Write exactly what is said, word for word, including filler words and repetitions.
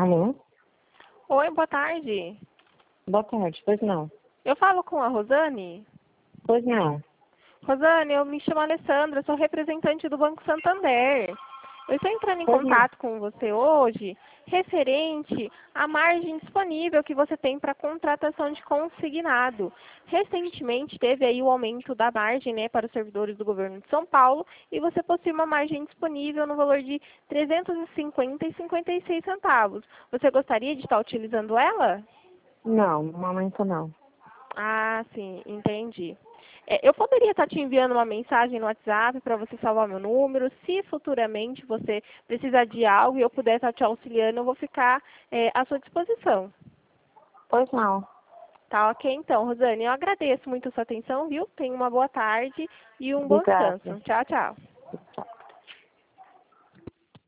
Alô? Oi, boa tarde. Boa tarde, pois não. Eu falo com a Rosane? Pois não. Rosane, eu me chamo Alessandra, sou representante do Banco Santander. Eu estou entrando em Pois não. contato com você hoje referente à margem disponível que você tem para contratação de consignado. Recentemente teve aí o aumento da margem, né, para os servidores do governo de São Paulo e você possui uma margem disponível no valor de trezentos e cinquenta reais e cinquenta e seis centavos. Você gostaria de estar utilizando ela? Não, no momento não. Ah, sim, entendi. É, eu poderia estar te enviando uma mensagem no WhatsApp para você salvar meu número. Se futuramente você precisar de algo e eu puder estar te auxiliando, eu vou ficar é, à sua disposição. Pois não. Tá ok, então, Rosane. Eu agradeço muito a sua atenção, viu? Tenha uma boa tarde e um bom Obrigada. descanso. Tchau, tchau. Tchau.